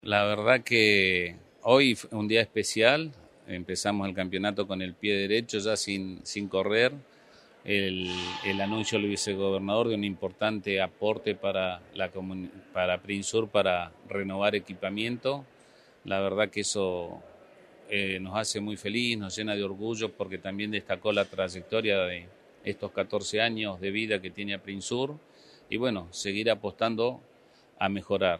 La verdad que hoy fue un día especial. Empezamos el campeonato con el pie derecho, ya sin correr. El, el anuncio del vicegobernador de un importante aporte para Prinsur para renovar equipamiento. La verdad que eso nos hace muy feliz, nos llena de orgullo porque también destacó la trayectoria de estos 14 años de vida que tiene Prinsur y bueno, seguir apostando a mejorar.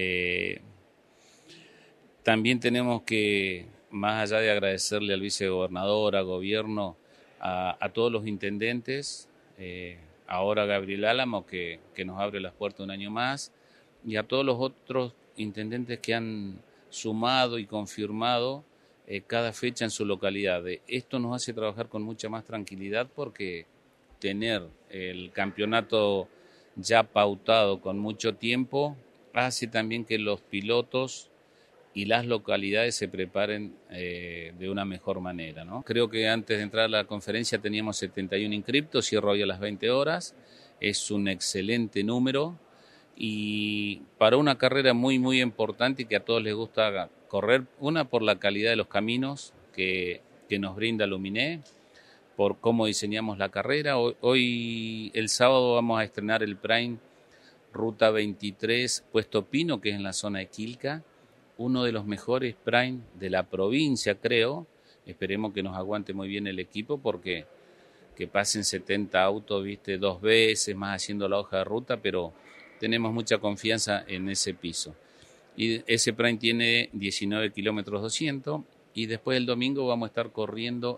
También tenemos que, más allá de agradecerle al vicegobernador, al gobierno, a todos los intendentes, ahora Gabriel Álamo, que nos abre las puertas un año más, y a todos los otros intendentes que han sumado y confirmado cada fecha en su localidad. Esto nos hace trabajar con mucha más tranquilidad porque tener el campeonato ya pautado con mucho tiempo hace también que los pilotos y las localidades se preparen de una mejor manera, ¿no? Creo que antes de entrar a la conferencia teníamos 71 inscriptos, cierro hoy a las 20 horas, es un excelente número y para una carrera muy importante y que a todos les gusta correr, una por la calidad de los caminos que nos brinda Luminé, por cómo diseñamos la carrera. Hoy el sábado vamos a estrenar el Prime Ruta 23, Puesto Pino, que es en la zona de Quilca, uno de los mejores Prime de la provincia, creo. Esperemos que nos aguante muy bien el equipo porque que pasen 70 autos, viste, 2 veces más haciendo la hoja de ruta, pero tenemos mucha confianza en ese piso. Y ese Prime tiene 19 kilómetros 200 y después el domingo vamos a estar corriendo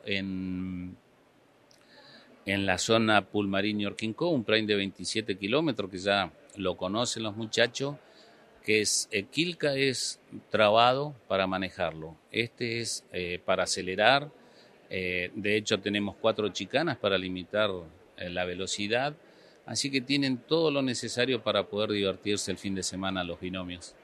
en la zona Pulmarín-Ñorquincó, un Prime de 27 kilómetros que ya lo conocen los muchachos, que es Quilca es trabado para manejarlo, este es para acelerar, de hecho tenemos 4 chicanas para limitar la velocidad, así que tienen todo lo necesario para poder divertirse el fin de semana los binomios.